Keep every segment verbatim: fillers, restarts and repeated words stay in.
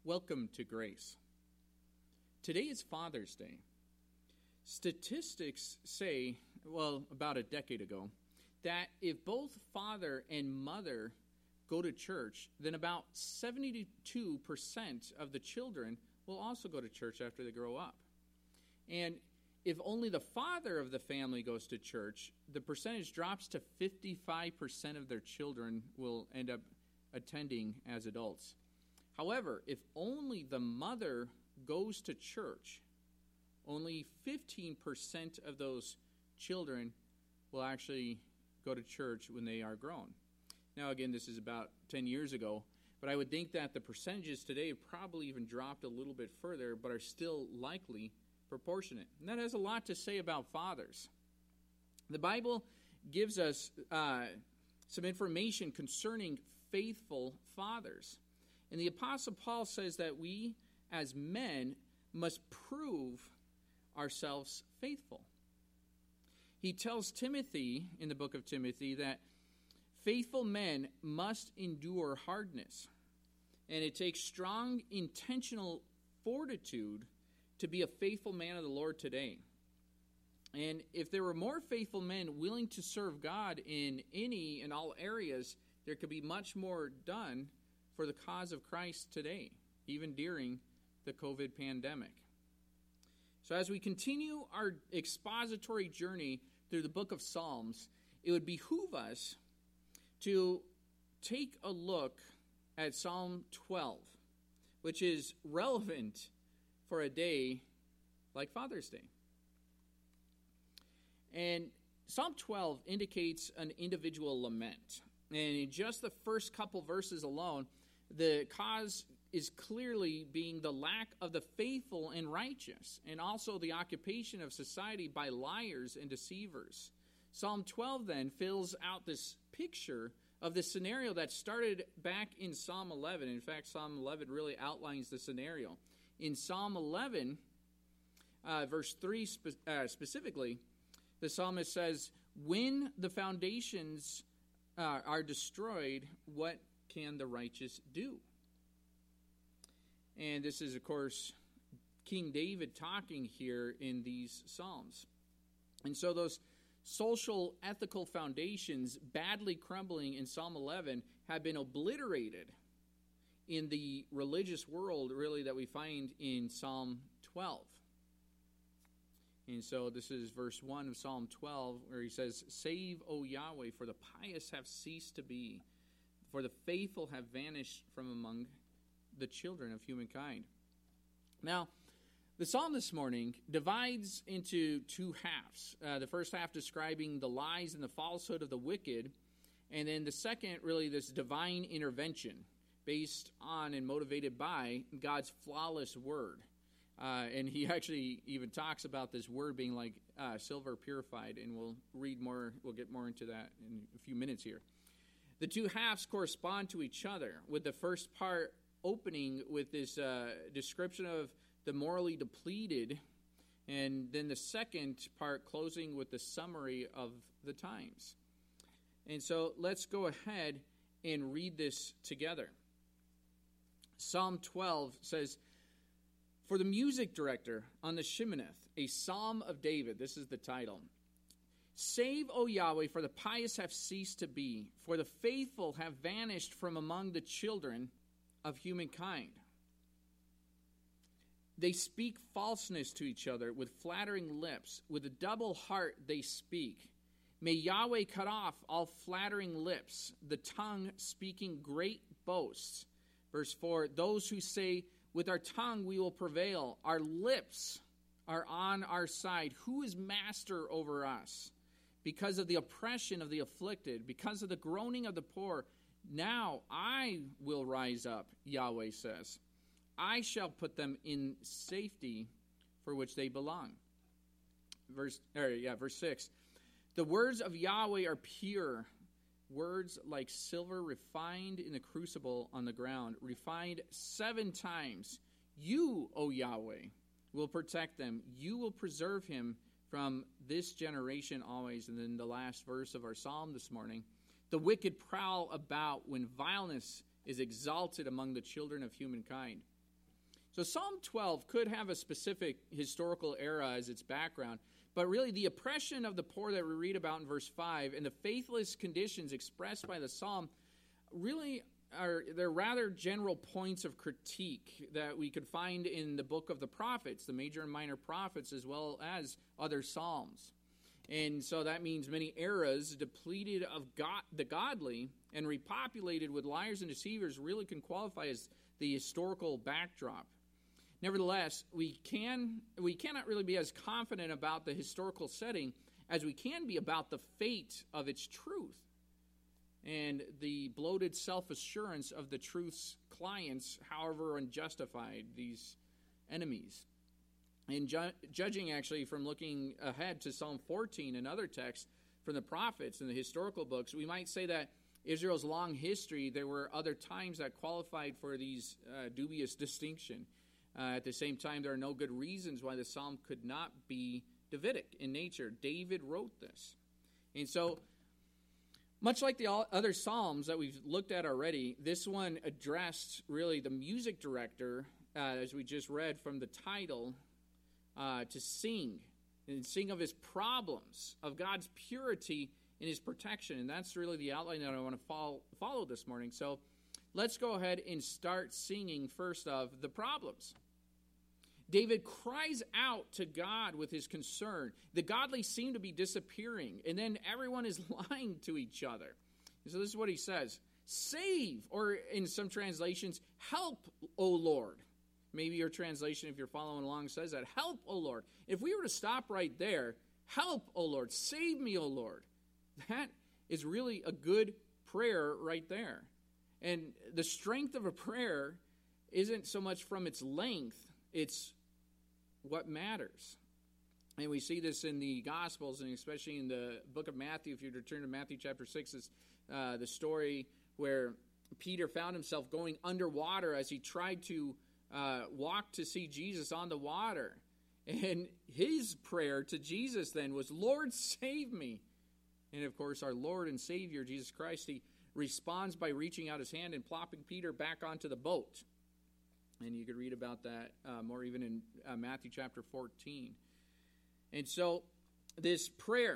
Welcome to Grace. Today is Father's Day. Statistics say, well, about a decade ago, that if both father and mother go to church, then about seventy-two percent of the children will also go to church after they grow up. And if only the father of the family goes to church, the percentage drops to fifty-five percent of their children will end up attending as adults. However, if only the mother goes to church, only fifteen percent of those children will actually go to church when they are grown. Now, again, this is about ten years ago, but I would think that the percentages today have probably even dropped a little bit further, but are still likely proportionate. And that has a lot to say about fathers. The Bible gives us uh, some information concerning faithful fathers. And the Apostle Paul says that we, as men, must prove ourselves faithful. He tells Timothy, in the book of Timothy, that faithful men must endure hardness. And it takes strong, intentional fortitude to be a faithful man of the Lord today. And if there were more faithful men willing to serve God in any and all areas, there could be much more done for the cause of Christ today, even during the COVID pandemic. So as we continue our expository journey through the book of Psalms, it would behoove us to take a look at Psalm twelve, which is relevant for a day like Father's Day. And Psalm twelve indicates an individual lament. And in just the first couple verses alone, the cause is clearly being the lack of the faithful and righteous, and also the occupation of society by liars and deceivers. Psalm twelve then fills out this picture of the scenario that started back in Psalm eleven. In fact, Psalm eleven really outlines the scenario. In Psalm eleven, uh, verse three spe- uh, specifically, the psalmist says, "When the foundations uh, are destroyed, what can the righteous do?" And this is, of course, King David talking here in these Psalms. And so those social, ethical foundations badly crumbling in Psalm eleven have been obliterated in the religious world, really, that we find in Psalm twelve. And so this is verse one of Psalm twelve, where he says, "Save, O Yahweh, for the pious have ceased to be, for the faithful have vanished from among the children of humankind." Now, the psalm this morning divides into two halves. Uh, the first half describing the lies and the falsehood of the wicked, and then the second, really, this divine intervention based on and motivated by God's flawless word. Uh, and he actually even talks about this word being like uh, silver purified, and we'll read more, we'll get more into that in a few minutes here. The two halves correspond to each other, with the first part opening with this uh, description of the morally depleted, and then the second part closing with the summary of the times. And so let's go ahead and read this together. Psalm twelve says, "For the music director on the Sheminith, a psalm of David," this is the title. "Save, O Yahweh, for the pious have ceased to be, for the faithful have vanished from among the children of humankind. They speak falseness to each other with flattering lips. With a double heart they speak. May Yahweh cut off all flattering lips, the tongue speaking great boasts." Verse four, "Those who say, with our tongue we will prevail. Our lips are on our side. Who is master over us? Because of the oppression of the afflicted, because of the groaning of the poor, now I will rise up," Yahweh says. "I shall put them in safety for which they belong." Verse, or yeah, verse six. "The words of Yahweh are pure, words like silver refined in the crucible on the ground, refined seven times. You, O Yahweh, will protect them. You will preserve him from this generation always." And then the last verse of our psalm this morning, "The wicked prowl about when vileness is exalted among the children of humankind." So Psalm twelve could have a specific historical era as its background, but really the oppression of the poor that we read about in verse five and the faithless conditions expressed by the psalm really are, they're rather general points of critique that we could find in the book of the prophets, the major and minor prophets, as well as other psalms. And so that means many eras depleted of God, the godly and repopulated with liars and deceivers really can qualify as the historical backdrop. Nevertheless, we can we cannot really be as confident about the historical setting as we can be about the fate of its truth and the bloated self-assurance of the truth's clients, however unjustified, these enemies. And ju- judging actually from looking ahead to Psalm fourteen and other texts from the prophets and the historical books, we might say that Israel's long history, there were other times that qualified for these uh, dubious distinction. Uh, at the same time, there are no good reasons why the psalm could not be Davidic in nature. David wrote this. And so, much like the other psalms that we've looked at already, this one addressed really the music director, uh, as we just read from the title, uh, to sing, and sing of his problems, of God's purity and his protection. And that's really the outline that I want to follow, follow this morning. So let's go ahead and start singing first of the problems. David cries out to God with his concern. The godly seem to be disappearing, and then everyone is lying to each other. And so this is what he says: save, or in some translations, help, O Lord. Maybe your translation, if you're following along, says that. Help, O Lord. If we were to stop right there, help, O Lord. Save me, O Lord. That is really a good prayer right there. And the strength of a prayer isn't so much from its length, it's what matters. And we see this in the Gospels, and especially in the book of Matthew. If you return to Matthew chapter six, is uh, the story where Peter found himself going underwater as he tried to uh, walk to see Jesus on the water. And his prayer to Jesus then was, Lord, save me. And of course, our Lord and Savior, Jesus Christ, he responds by reaching out his hand and plopping Peter back onto the boat. And you could read about that uh, more even in uh, Matthew chapter fourteen. And so this prayer,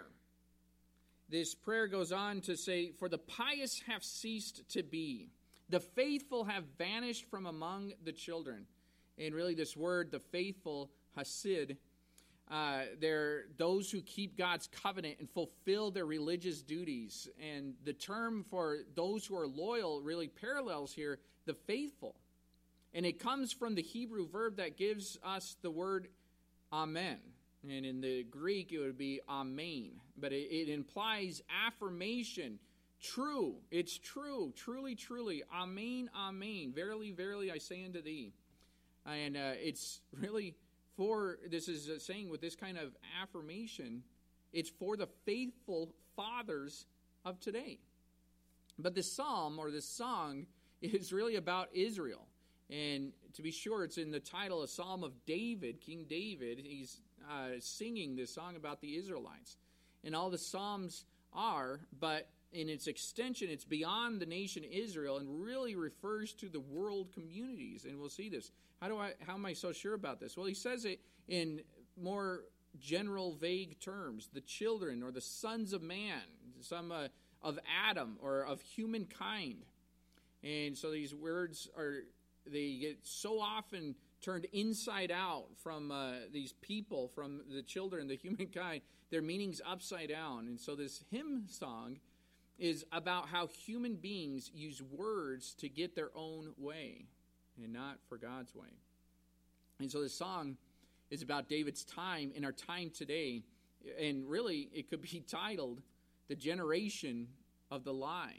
this prayer goes on to say, for the pious have ceased to be. The faithful have vanished from among the children. And really this word, the faithful, hasid, uh, they're those who keep God's covenant and fulfill their religious duties. And the term for those who are loyal really parallels here the faithful. And it comes from the Hebrew verb that gives us the word amen. And in the Greek, it would be amen. But it, it implies affirmation. True. It's true. Truly, truly. Amen, amen. Verily, verily, I say unto thee. And uh, it's really for, this is uh, saying with this kind of affirmation, it's for the faithful fathers of today. But this psalm or this song is really about Israel. And to be sure, it's in the title, a Psalm of David, King David. He's uh, singing this song about the Israelites. And all the Psalms are, but in its extension, it's beyond the nation Israel and really refers to the world communities. And we'll see this. How do I? How am I so sure about this? Well, he says it in more general, vague terms. The children or the sons of man, some uh, of Adam or of humankind. And so these words are... they get so often turned inside out from uh, these people, from the children, the humankind, their meanings upside down. And so this hymn song is about how human beings use words to get their own way and not for God's way. And so this song is about David's time in our time today. And really, it could be titled, The Generation of the Lie.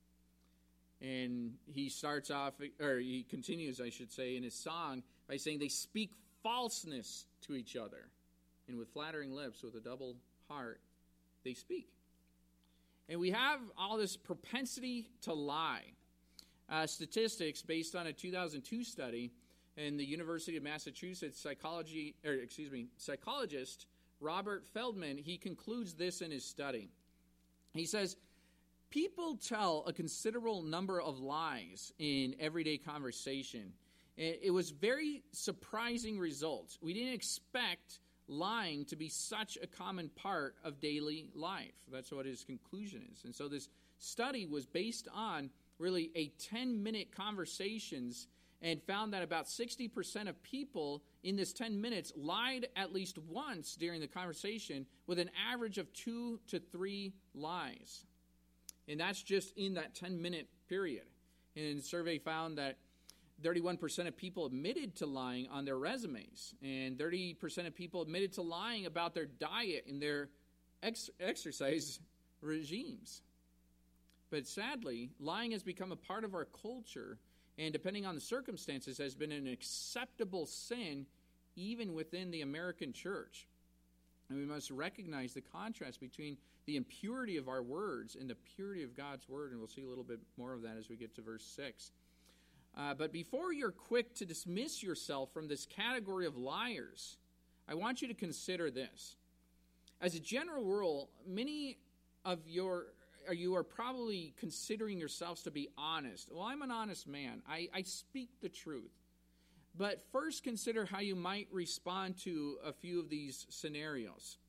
And he starts off, or he continues, I should say, in his song by saying they speak falseness to each other. And with flattering lips, with a double heart, they speak. And we have all this propensity to lie. Uh, statistics based on a two thousand two study in the University of Massachusetts psychology, or excuse me, psychologist Robert Feldman, he concludes this in his study. He says, people tell a considerable number of lies in everyday conversation, And it was very surprising results. We didn't expect lying to be such a common part of daily life. That's what his conclusion is. And so this study was based on really a ten-minute conversations and found that about sixty percent of people in this ten minutes lied at least once during the conversation, with an average of two to three lies. And that's just in that ten-minute period. And the survey found that thirty-one percent of people admitted to lying on their resumes, and thirty percent of people admitted to lying about their diet and their ex- exercise regimes. But sadly, lying has become a part of our culture, and depending on the circumstances, has been an acceptable sin even within the American church. And we must recognize the contrast between the impurity of our words and the purity of God's word, and we'll see a little bit more of that as we get to verse six. Uh, but before you're quick to dismiss yourself from this category of liars, I want you to consider this. As a general rule, many of your you are probably considering yourselves to be honest. Well, I'm an honest man. I, I speak the truth. But first consider how you might respond to a few of these scenarios.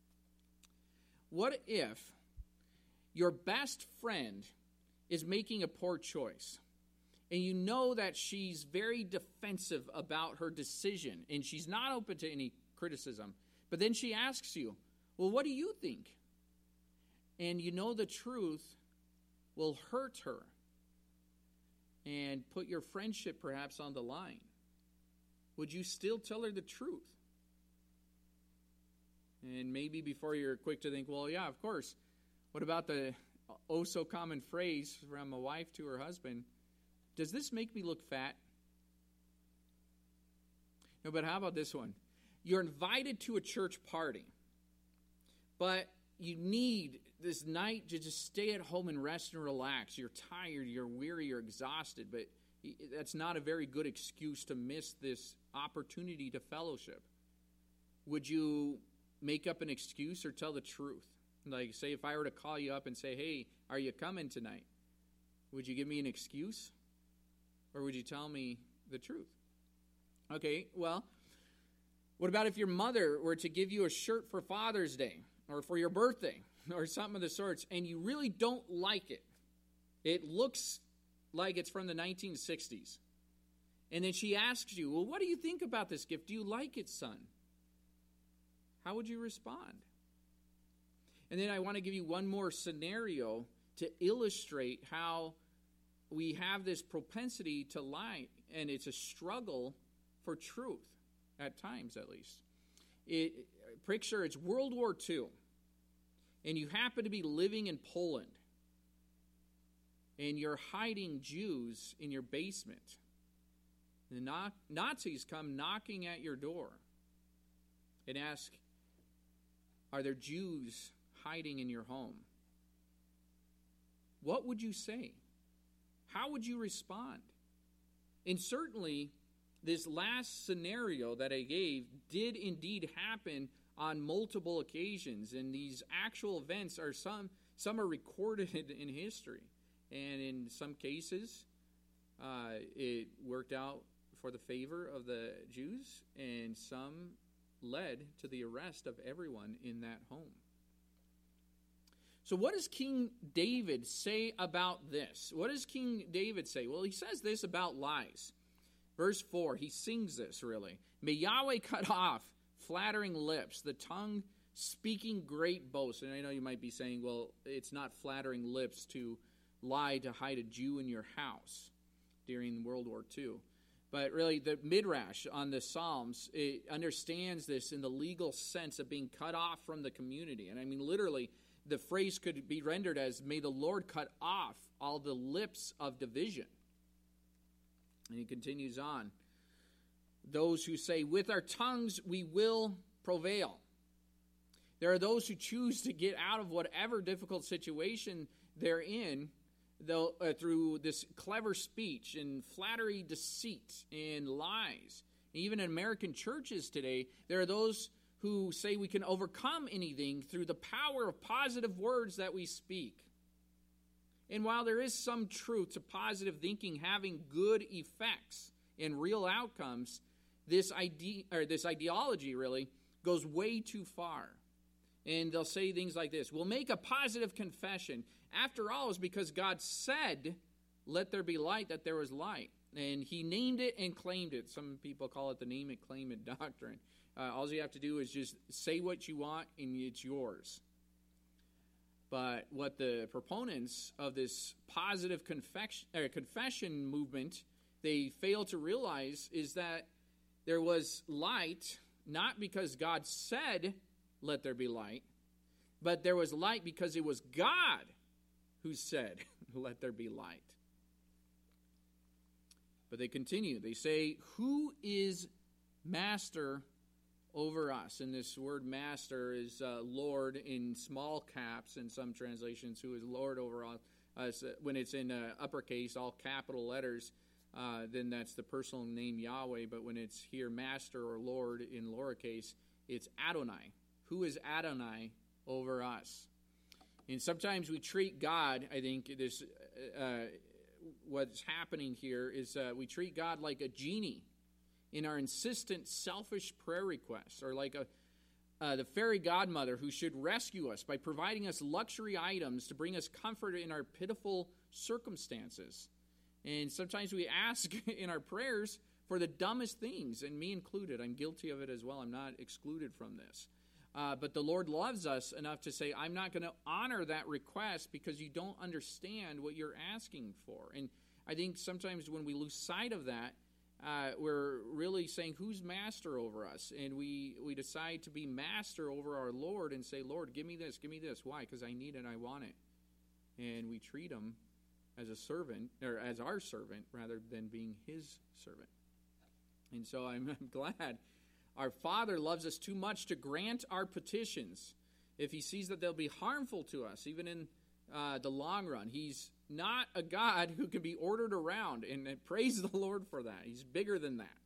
What if your best friend is making a poor choice, and you know that she's very defensive about her decision, and she's not open to any criticism, but then she asks you, well, what do you think? And you know the truth will hurt her and put your friendship perhaps on the line. Would you still tell her the truth? And maybe before you're quick to think, well, yeah, of course. What about the oh so common phrase from a wife to her husband? Does this make me look fat? No, but how about this one? You're invited to a church party, but you need this night to just stay at home and rest and relax. You're tired, you're weary, you're exhausted, but that's not a very good excuse to miss this opportunity to fellowship. Would you make up an excuse or tell the truth? Like, say, if I were to call you up and say, hey, are you coming tonight? Would you give me an excuse? Or would you tell me the truth? Okay, well, what about if your mother were to give you a shirt for Father's Day or for your birthday or something of the sorts, and you really don't like it? It looks like it's from the nineteen sixties. And then she asks you, well, what do you think about this gift? Do you like it, son? How would you respond? And then I want to give you one more scenario to illustrate how we have this propensity to lie, and it's a struggle for truth, at times at least. It, picture it's World War Two, and you happen to be living in Poland, and you're hiding Jews in your basement. The na- Nazis come knocking at your door and ask, are there Jews hiding in your home? What would you say? How would you respond? And certainly, this last scenario that I gave did indeed happen on multiple occasions, and these actual events are some some are recorded in history, and in some cases, uh, it worked out for the favor of the Jews, and some led to the arrest of everyone in that home. So what does King David say about this? What does King David say? Well, he says this about lies. Verse four, he sings this really. May Yahweh cut off flattering lips, the tongue speaking great boasts. And I know you might be saying, well, it's not flattering lips to lie to hide a Jew in your house during World War Two. But really, the Midrash on the Psalms, it understands this in the legal sense of being cut off from the community. And I mean, literally, the phrase could be rendered as, may the Lord cut off all the lips of division. And he continues on. Those who say, with our tongues we will prevail. There are those who choose to get out of whatever difficult situation they're in though, uh, through this clever speech and flattery, deceit, and lies. Even in American churches today, there are those who say we can overcome anything through the power of positive words that we speak. And while there is some truth to positive thinking having good effects and real outcomes, this idea or this ideology really goes way too far. And they'll say things like this: we'll make a positive confession. After all, it's because God said, let there be light, that there was light. And he named it and claimed it. Some people call it the name it, claim it doctrine. Uh, all you have to do is just say what you want and it's yours. But what the proponents of this positive confession, or confession movement, they fail to realize is that there was light, not because God said, let there be light, but there was light because it was God who said, let there be light. But they continue. They say, who is master over us? And this word master is uh, Lord in small caps in some translations, who is Lord over us. When it's in uh, uppercase, all capital letters, uh, then that's the personal name Yahweh. But when it's here master or Lord in lowercase, it's Adonai. Who is Adonai over us? And sometimes we treat God, I think this, uh, what's happening here is uh, we treat God like a genie in our insistent, selfish prayer requests, or like a uh, the fairy godmother who should rescue us by providing us luxury items to bring us comfort in our pitiful circumstances. And sometimes we ask in our prayers for the dumbest things, and me included. I'm guilty of it as well. I'm not excluded from this. Uh, but the Lord loves us enough to say, I'm not going to honor that request because you don't understand what you're asking for. And I think sometimes when we lose sight of that, uh, we're really saying, who's master over us? And we, we decide to be master over our Lord and say, Lord, give me this, give me this. Why? Because I need it, I want it. And we treat him as a servant, or as our servant, rather than being his servant. And so I'm, I'm glad our Father loves us too much to grant our petitions if he sees that they'll be harmful to us, even in uh, the long run. He's not a God who can be ordered around, and praise the Lord for that. He's bigger than that.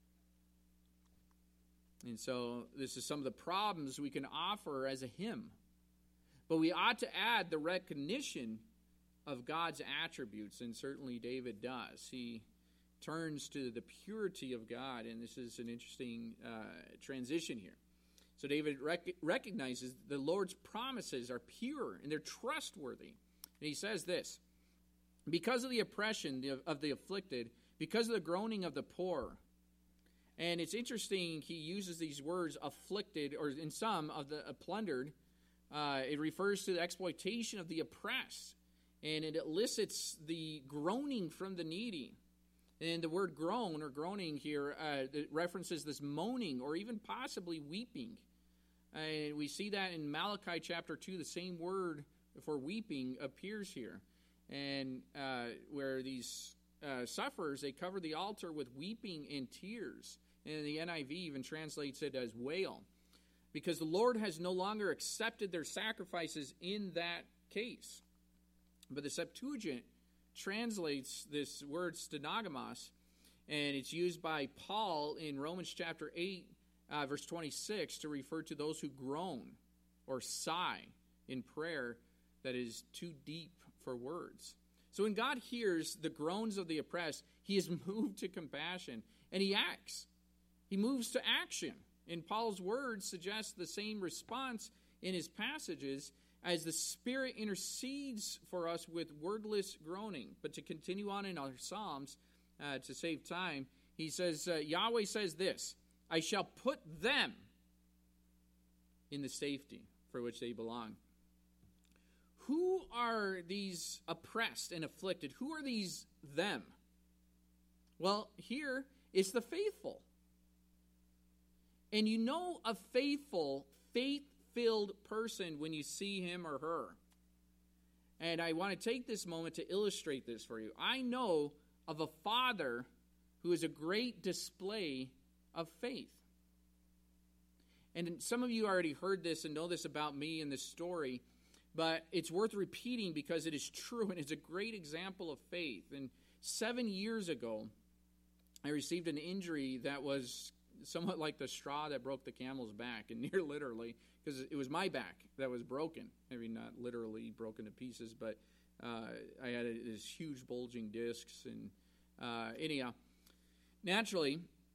And so this is some of the problems we can offer as a hymn. But we ought to add the recognition of God's attributes, and certainly David does. He turns to the purity of God, and this is an interesting uh, transition here. So David rec- recognizes the Lord's promises are pure and they're trustworthy. And he says this: because of the oppression of the afflicted, because of the groaning of the poor. And it's interesting, he uses these words, afflicted, or in some of the uh, plundered. Uh, it refers to the exploitation of the oppressed, and it elicits the groaning from the needy. And the word groan or groaning here uh, it references this moaning or even possibly weeping. And we see that in Malachi chapter two, the same word for weeping appears here. And uh, where these uh, sufferers, they cover the altar with weeping and tears. And the N I V even translates it as wail. Because the Lord has no longer accepted their sacrifices in that case. But the Septuagint translates this word stenogamos, and it's used by Paul in Romans chapter eight, uh, verse twenty-six, to refer to those who groan or sigh in prayer that is too deep for words. So when God hears the groans of the oppressed, he is moved to compassion, and he acts. He moves to action. And Paul's words suggest the same response in his passages, as the Spirit intercedes for us with wordless groaning. But to continue on in our Psalms, uh, to save time, he says, uh, Yahweh says this: I shall put them in the safety for which they belong. Who are these oppressed and afflicted? Who are these them? Well, here it's the faithful. And you know a faithful, faith-filled person when you see him or her. And I want to take this moment to illustrate this for you. I know of a father who is a great display of faith. And some of you already heard this and know this about me in this story, but it's worth repeating because it is true and it's a great example of faith. And seven years ago, I received an injury that was somewhat like the straw that broke the camel's back, and near literally, because it was my back that was broken. I mean, not literally broken to pieces, but uh, I had a, this huge bulging discs, and uh, anyhow, naturally,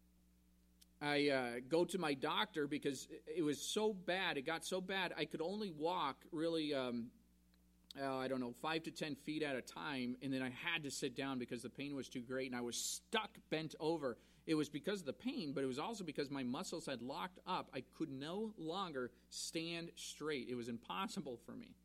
I uh, go to my doctor because it was so bad. It got so bad I could only walk really, um, uh, I don't know, five to ten feet at a time, and then I had to sit down because the pain was too great, and I was stuck bent over. It was because of the pain, but it was also because my muscles had locked up. I could no longer stand straight. It was impossible for me.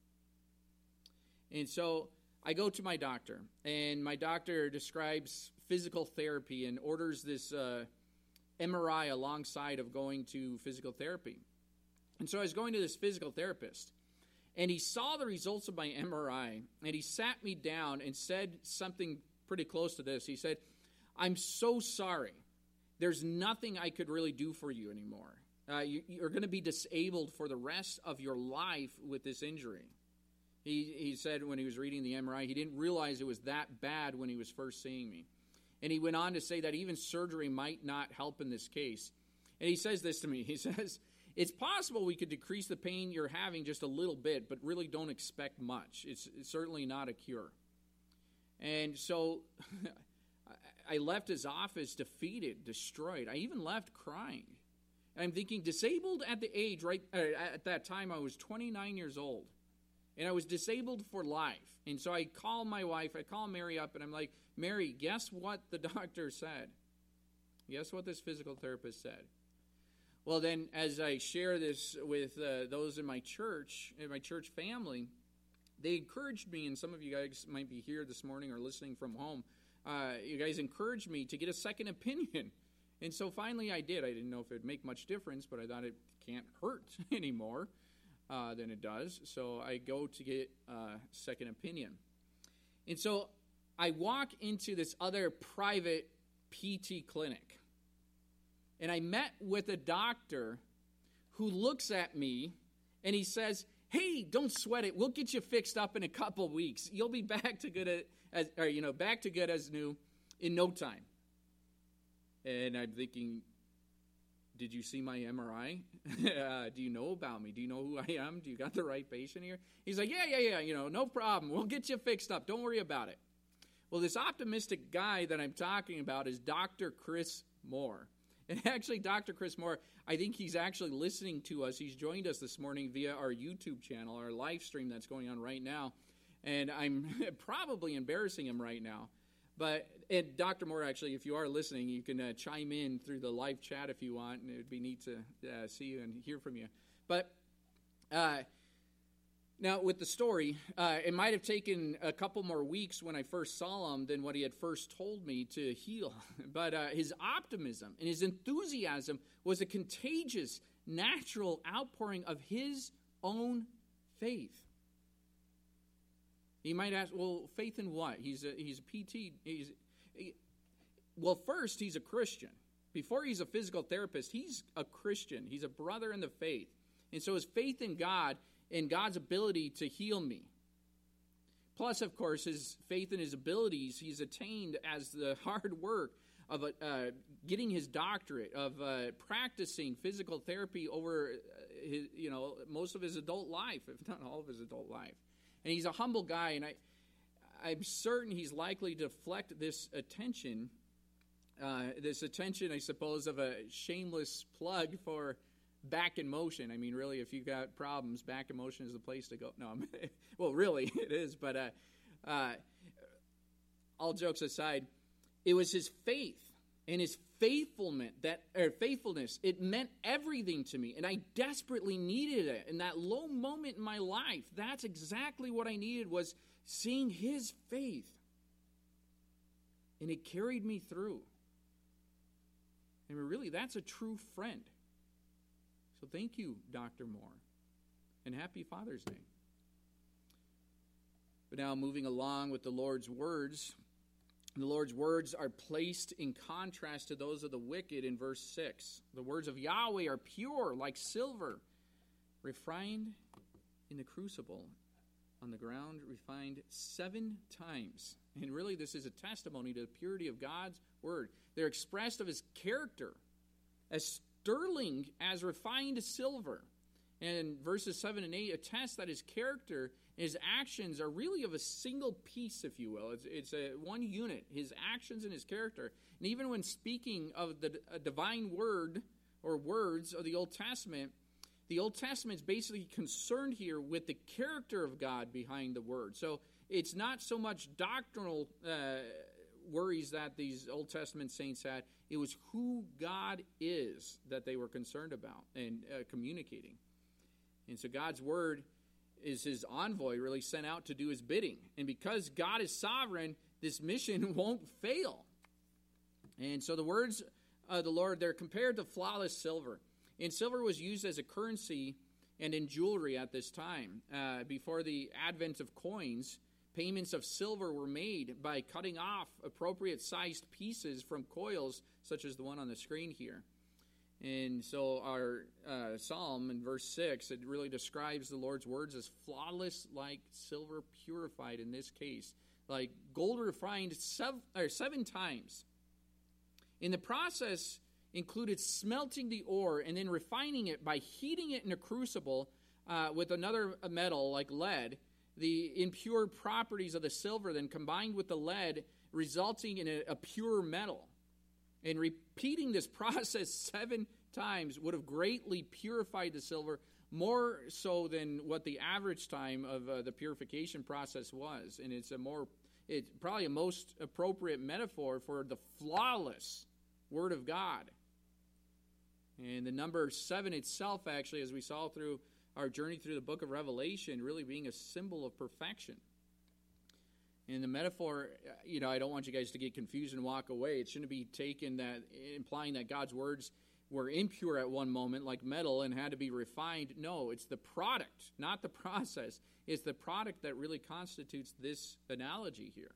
And so I go to my doctor, and my doctor describes physical therapy and orders this uh, M R I alongside of going to physical therapy. And so I was going to this physical therapist, and he saw the results of my M R I, and he sat me down and said something pretty close to this. He said, "I'm so sorry. There's nothing I could really do for you anymore. Uh, you, you're going to be disabled for the rest of your life with this injury." He, he said when he was reading the M R I, he didn't realize it was that bad when he was first seeing me. And he went on to say that even surgery might not help in this case. And he says this to me. He says, "It's possible we could decrease the pain you're having just a little bit, but really don't expect much. It's, it's certainly not a cure." And so I left his office defeated, destroyed. I even left crying. And I'm thinking, disabled at the age, right, uh, at that time I was twenty-nine years old. And I was disabled for life. And so I call my wife, I call Mary up, and I'm like, "Mary, guess what the doctor said? Guess what this physical therapist said?" Well, then, as I share this with uh, those in my church, in my church family, they encouraged me, and some of you guys might be here this morning or listening from home, uh, you guys encouraged me to get a second opinion. And so finally I did. I didn't know if it would make much difference, but I thought it can't hurt anymore. Uh, than it does. So I go to get a uh, second opinion. And so I walk into this other private P T clinic. And I met with a doctor who looks at me and he says, "Hey, don't sweat it. We'll get you fixed up in a couple weeks. You'll be back to good as, or, you know, back to good as new in no time." And I'm thinking, did you see my M R I? uh, do you know about me? Do you know who I am? Do you got the right patient here? He's like, yeah, yeah, yeah, you know, no problem. We'll get you fixed up. Don't worry about it. Well, this optimistic guy that I'm talking about is Doctor Chris Moore. And actually, Doctor Chris Moore, I think he's actually listening to us. He's joined us this morning via our YouTube channel, our live stream that's going on right now. And I'm probably embarrassing him right now. But, and Doctor Moore, actually, if you are listening, you can uh, chime in through the live chat if you want, and it would be neat to uh, see you and hear from you. But uh, now, with the story, uh, it might have taken a couple more weeks when I first saw him than what he had first told me to heal. But uh, his optimism and his enthusiasm was a contagious, natural outpouring of his own faith. You might ask, well, faith in what? He's a, he's a P T. He's, he, well, first, he's a Christian. Before he's a physical therapist, he's a Christian. He's a brother in the faith. And so his faith in God and God's ability to heal me. Plus, of course, his faith in his abilities, he's attained as the hard work of uh, getting his doctorate, of uh, practicing physical therapy over his, you know, most of his adult life, if not all of his adult life. And he's a humble guy, and I, I'm certain he's likely to deflect this attention, uh, this attention, I suppose, of a shameless plug for Back in Motion. I mean, really, if you've got problems, Back in Motion is the place to go. No, I'm, well, really, it is. But uh, uh, all jokes aside, it was his faith and his faithfulness that, or faithfulness. It meant everything to me, and I desperately needed it. In that low moment in my life, that's exactly what I needed, was seeing his faith, and it carried me through. And really, that's a true friend. So thank you, Doctor Moore, and happy Father's Day. But now, moving along with the Lord's words. The Lord's words are placed in contrast to those of the wicked in verse six. The words of Yahweh are pure, like silver, refined in the crucible, on the ground refined seven times. And really, this is a testimony to the purity of God's word. They're expressed of his character as sterling as refined silver, And verses seven and eight attest that his character and his actions are really of a single piece, if you will. It's, it's a one unit, his actions and his character. And even when speaking of the a divine word or words of the Old Testament, the Old Testament is basically concerned here with the character of God behind the word. So it's not so much doctrinal uh, worries that these Old Testament saints had. It was who God is that they were concerned about and uh, communicating. And so God's word is his envoy really sent out to do his bidding. And because God is sovereign, this mission won't fail. And so the words of the Lord, they're compared to flawless silver. And silver was used as a currency and in jewelry at this time. Uh, before the advent of coins, payments of silver were made by cutting off appropriate sized pieces from coils, such as the one on the screen here. And so our uh, psalm in verse six, it really describes the Lord's words as flawless like silver purified in this case, like gold refined seven, or seven times. In the process included smelting the ore and then refining it by heating it in a crucible uh, with another metal like lead. The impure properties of the silver then combined with the lead, resulting in a, a pure metal. And repeating this process seven times would have greatly purified the silver, more so than what the average time of uh, the purification process was. And it's a more, it's probably a most appropriate metaphor for the flawless Word of God. And the number seven itself, actually, as we saw through our journey through the book of Revelation, really being a symbol of perfection. And the metaphor, you know, I don't want you guys to get confused and walk away. It shouldn't be taken that implying that God's words were impure at one moment, like metal, and had to be refined. No, it's the product, not the process. It's the product that really constitutes this analogy here.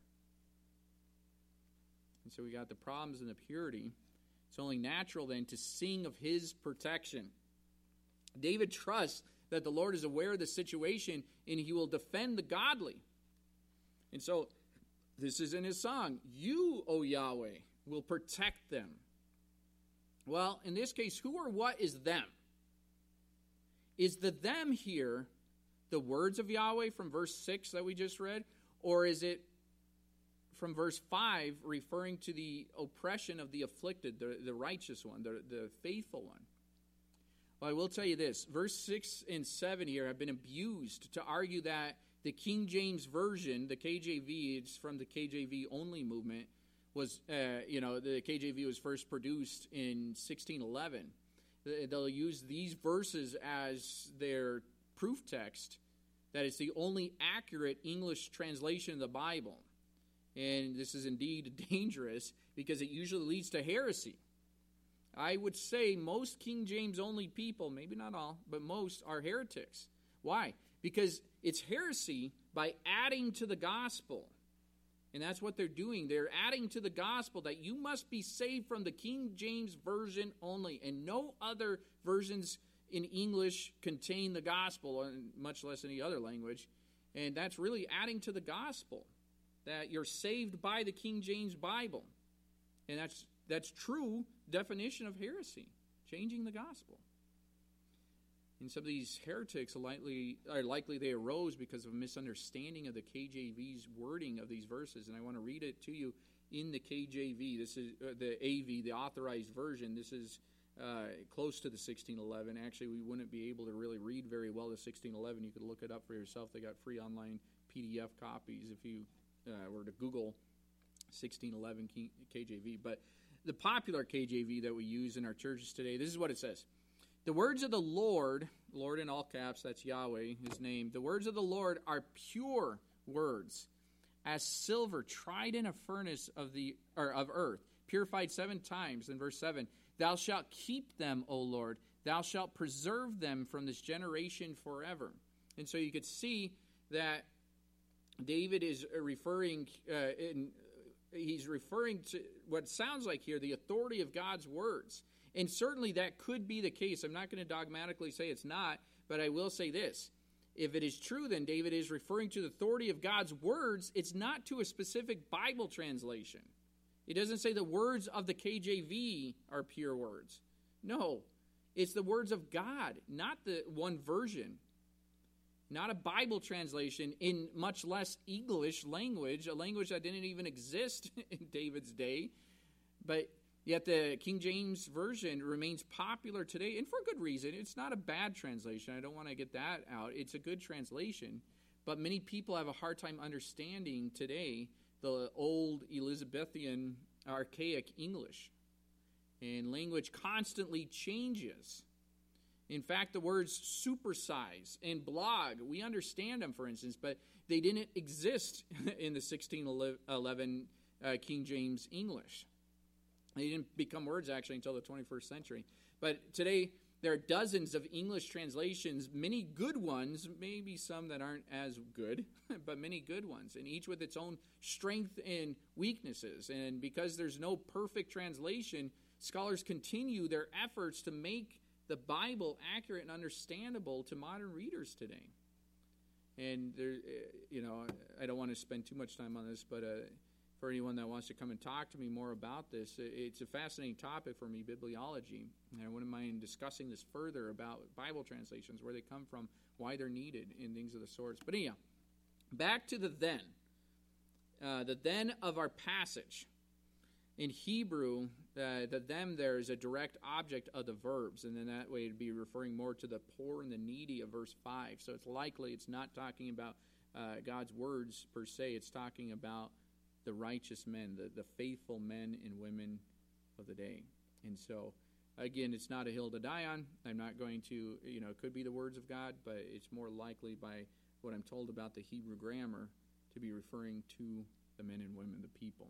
And so we got the problems and the purity. It's only natural then to sing of his protection. David trusts that the Lord is aware of the situation and he will defend the godly. And so, this is in his song, you, O Yahweh, will protect them. Well, in this case, who or what is them? Is the them here the words of Yahweh from verse six that we just read? Or is it from verse five referring to the oppression of the afflicted, the, the righteous one, the, the faithful one? Well, I will tell you this. Verse six and seven here have been abused to argue that the King James Version, the K J V, it's from the K J V only movement, was, uh, you know, the K J V was first produced in sixteen eleven. They'll use these verses as their proof text that it's the only accurate English translation of the Bible. And this is indeed dangerous because it usually leads to heresy. I would say most King James only people, maybe not all, but most are heretics. Why? Because it's heresy by adding to the gospel. And that's what they're doing. They're adding to the gospel that you must be saved from the King James Version only. And no other versions in English contain the gospel, much less any other language. And that's really adding to the gospel, that you're saved by the King James Bible. And that's that's true definition of heresy, changing the gospel. And some of these heretics are likely, are likely they arose because of a misunderstanding of the K J V's wording of these verses. And I want to read it to you in the K J V. This is uh, the A V, the authorized version. This is uh, close to the sixteen eleven. Actually, we wouldn't be able to really read very well the sixteen eleven. You could look it up for yourself. They got free online P D F copies if you uh, were to Google sixteen eleven K J V. But the popular K J V that we use in our churches today, this is what it says. The words of the Lord, Lord in all caps, that's Yahweh, his name. The words of the Lord are pure words, as silver tried in a furnace of the or of earth, purified seven times. In verse seven, thou shalt keep them, O Lord. Thou shalt preserve them from this generation forever. And so you could see that David is referring, uh, in, he's referring to what sounds like here, the authority of God's words. And certainly that could be the case. I'm not going to dogmatically say it's not, but I will say this. If it is true, then David is referring to the authority of God's words. It's not to a specific Bible translation. It doesn't say the words of the K J V are pure words. No, It's the words of God, not the one version, not a Bible translation in much less English language, a language that didn't even exist in David's day. But yet the King James Version remains popular today, and for good reason. It's not a bad translation. I don't want to get that out. It's a good translation. But many people have a hard time understanding today the old Elizabethan archaic English. And language constantly changes. In fact, the words supersize and blog, we understand them, for instance, but they didn't exist in the sixteen eleven uh, King James English. They didn't become words, actually, until the twenty-first century. But today, there are dozens of English translations, many good ones, maybe some that aren't as good, but many good ones, and each with its own strength and weaknesses. And because there's no perfect translation, scholars continue their efforts to make the Bible accurate and understandable to modern readers today. And there, you know, I don't want to spend too much time on this, but uh, for anyone that wants to come and talk to me more about this, it's a fascinating topic for me, bibliology. And I wouldn't mind discussing this further about Bible translations, where they come from, why they're needed, and things of the sorts. But anyhow, back to the then. Uh, the then of our passage. In Hebrew, uh, the them there is a direct object of the verbs, and then that way it'd be referring more to the poor and the needy of verse five. So it's likely it's not talking about uh, God's words per se. It's talking about the righteous men, the, the faithful men and women of the day. And so, again, it's not a hill to die on. I'm not going to, you know, it could be the words of God, but it's more likely by what I'm told about the Hebrew grammar to be referring to the men and women, the people.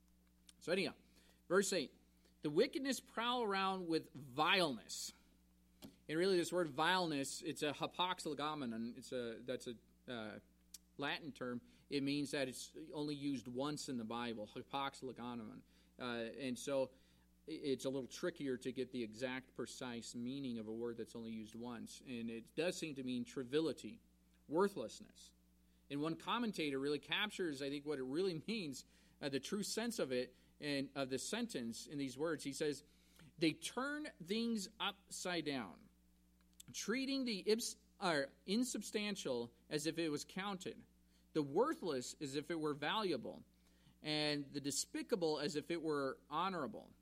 So anyhow, verse eight, the wickedness prowl around with vileness. And really this word vileness, it's a hypoxlegomenon. It's a, that's a uh, Latin term. It means that it's only used once in the Bible, hypoxlegomenon. Uh, and so it's a little trickier to get the exact precise meaning of a word that's only used once. And it does seem to mean triviality, worthlessness. And one commentator really captures, I think, what it really means, uh, the true sense of it, and of the sentence in these words. He says, they turn things upside down, treating the ibs, or insubstantial as if it was counted, the worthless as if it were valuable, and the despicable as if it were honorable.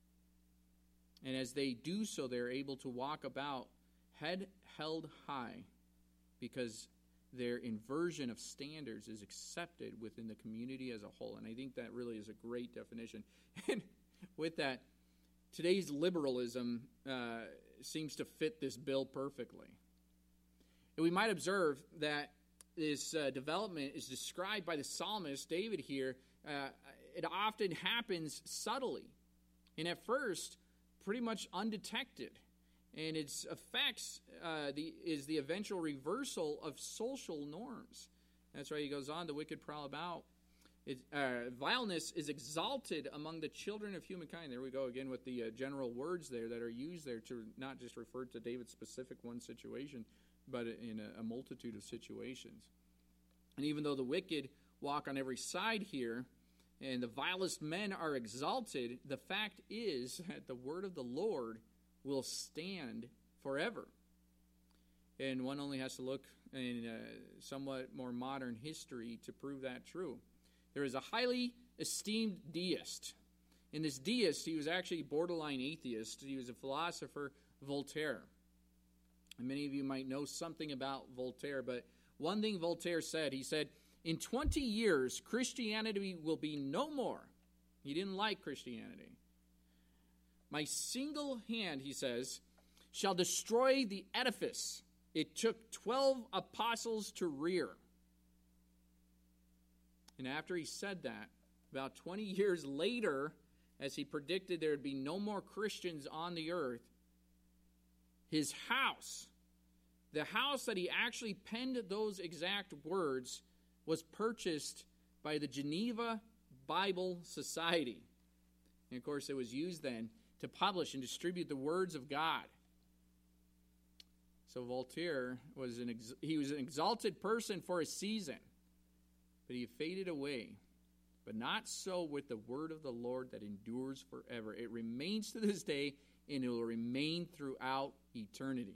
And as they do so, they're able to walk about head held high, because their inversion of standards is accepted within the community as a whole. And I think that really is a great definition. And with that, today's liberalism uh, seems to fit this bill perfectly. And we might observe that this uh, development is described by the psalmist David here. Uh, it often happens subtly, and at first, pretty much undetected. And its effects uh, the, is the eventual reversal of social norms. That's why he goes on, the wicked prowl about. It, uh, vileness is exalted among the children of humankind. There we go again with the uh, general words there that are used there to not just refer to David's specific one situation, but in a, a multitude of situations. And even though the wicked walk on every side here, and the vilest men are exalted, the fact is that the word of the Lord will stand forever. And one only has to look in uh, somewhat more modern history to prove that true. There is a highly esteemed deist. And this deist, he was actually borderline atheist. He was a philosopher, Voltaire. And many of you might know something about Voltaire, but one thing Voltaire said, he said, in twenty years, Christianity will be no more. He didn't like Christianity. My single hand, he says, shall destroy the edifice it took twelve apostles to rear. And after he said that, about twenty years later, as he predicted there would be no more Christians on the earth, his house, the house that he actually penned those exact words, was purchased by the Geneva Bible Society. And of course, it was used then to publish and distribute the words of God. So Voltaire was an ex- he was an exalted person for a season, but he faded away. But not so with the word of the Lord that endures forever. It remains to this day and it will remain throughout eternity.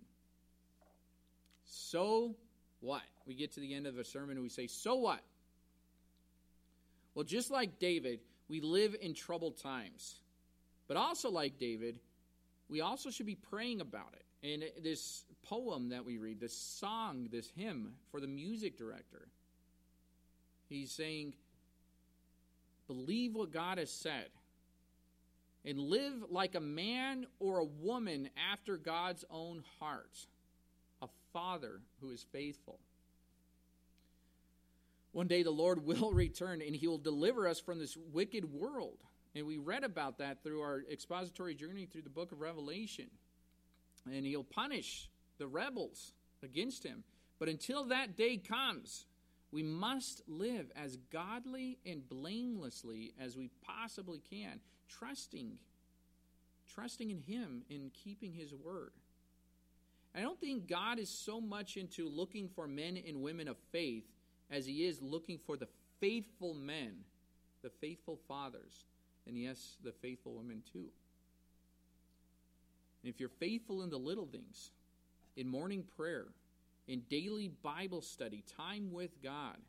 So what? We get to the end of a sermon and we say, so what? Well, just like David, we live in troubled times. But also like David, we also should be praying about it. And this poem that we read, this song, this hymn for the music director, he's saying, believe what God has said and live like a man or a woman after God's own heart, a father who is faithful. One day the Lord will return and he will deliver us from this wicked world. And we read about that through our expository journey through the book of Revelation. And he'll punish the rebels against him. But until that day comes, we must live as godly and blamelessly as we possibly can, trusting, trusting in him and keeping his word. I don't think God is so much into looking for men and women of faith as he is looking for the faithful men, the faithful fathers, and yes, the faithful women too. And if you're faithful in the little things, in morning prayer, in daily Bible study, time with God,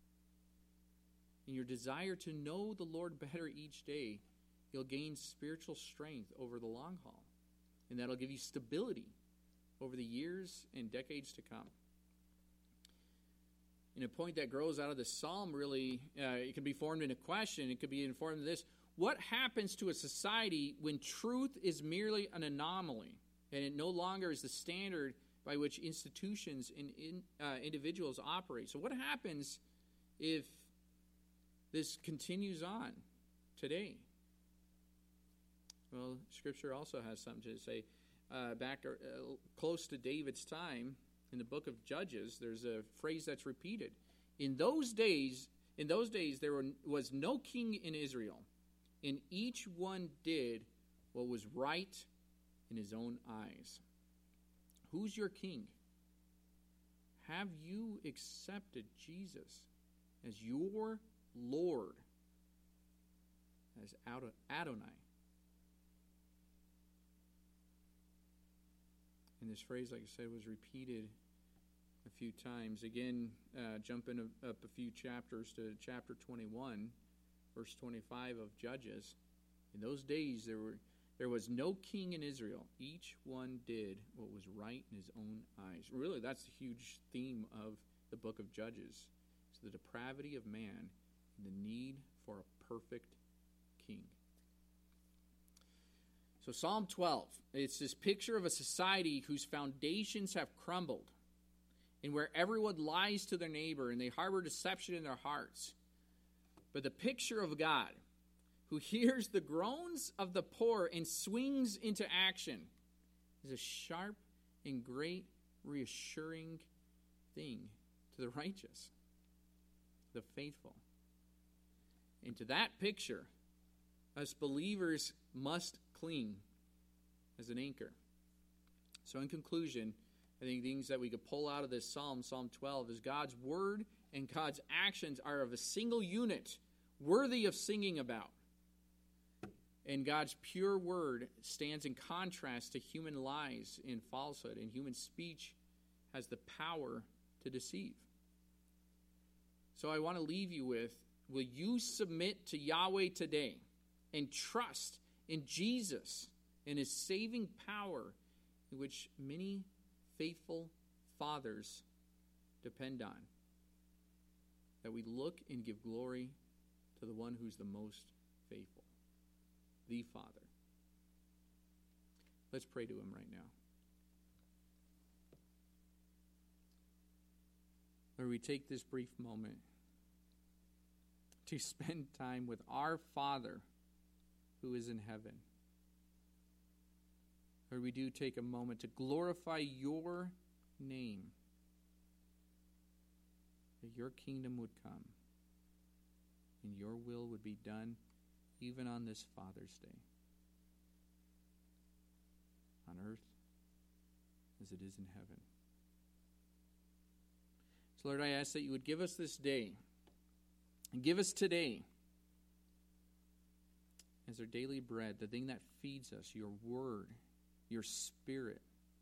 in your desire to know the Lord better each day, you'll gain spiritual strength over the long haul. And that'll give you stability over the years and decades to come. And a point that grows out of this psalm really, uh, it can be formed in a question. It could be informed of this. What happens to a society when truth is merely an anomaly and it no longer is the standard by which institutions and in, uh, individuals operate? So what happens if this continues on today? Well, Scripture also has something to say. Uh, back uh, close to David's time, in the book of Judges, there's a phrase that's repeated. In those days, in those days there were, was no king in Israel, and each one did what was right in his own eyes. Who's your king? Have you accepted Jesus as your Lord, as Adonai? And this phrase, like I said, was repeated a few times. Again, uh, jumping up a few chapters to chapter twenty-one, verse twenty-five of Judges. In those days, there were there was no king in Israel. Each one did what was right in his own eyes. Really, that's the huge theme of the book of Judges. It's the depravity of man and the need for a perfect king. So Psalm twelve, it's this picture of a society whose foundations have crumbled and where everyone lies to their neighbor and they harbor deception in their hearts. But the picture of God who hears the groans of the poor and swings into action is a sharp and great reassuring thing to the righteous, the faithful. And to that picture, us believers must cling as an anchor. So in conclusion, I think things that we could pull out of this psalm, Psalm twelve, is God's word and God's actions are of a single unit, worthy of singing about. And God's pure word stands in contrast to human lies and falsehood, and human speech has the power to deceive. So I want to leave you with, will you submit to Yahweh today and trust in Jesus and his saving power, in which many faithful fathers depend on? That we look and give glory to the one who's the most faithful, the Father. Let's pray to him right now. Lord, we take this brief moment to spend time with our Father who is in heaven. Lord, we do take a moment to glorify your name, that your kingdom would come and your will would be done even on this Father's Day, on earth as it is in heaven. So Lord, I ask that you would give us this day, and give us today as our daily bread, the thing that feeds us, your word your Spirit.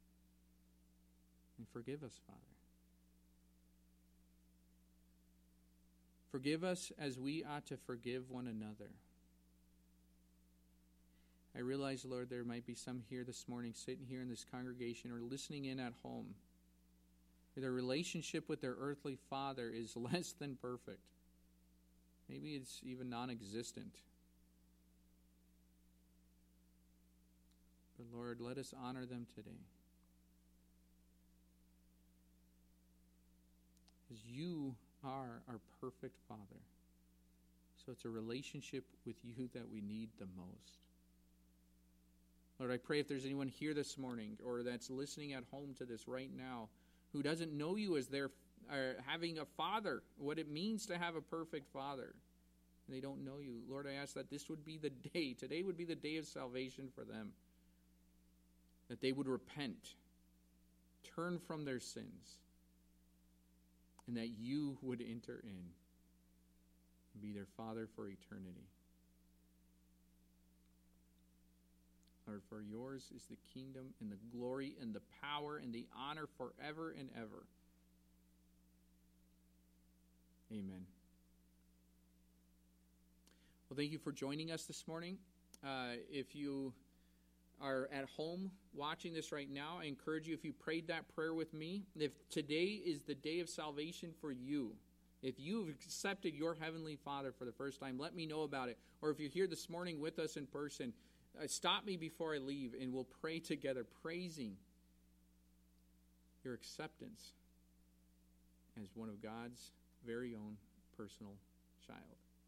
And forgive us, Father. Forgive us as we ought to forgive one another. I realize, Lord, there might be some here this morning, sitting here in this congregation or listening in at home, where their relationship with their earthly father is less than perfect. Maybe it's even non-existent. But Lord, let us honor them today. Because you are our perfect Father. So it's a relationship with you that we need the most. Lord, I pray if there's anyone here this morning or that's listening at home to this right now who doesn't know you as their uh, having a father, what it means to have a perfect father, and they don't know you, Lord, I ask that this would be the day, today would be the day of salvation for them, that they would repent, turn from their sins, and that you would enter in and be their Father for eternity. Lord, for yours is the kingdom and the glory and the power and the honor forever and ever. Amen. Well, thank you for joining us this morning. Uh, if you are at home watching this right now, I encourage you, if you prayed that prayer with me, if today is the day of salvation for you, if you've accepted your Heavenly Father for the first time, let me know about it. Or if you're here this morning with us in person, uh, stop me before I leave and we'll pray together, praising your acceptance as one of God's very own personal child.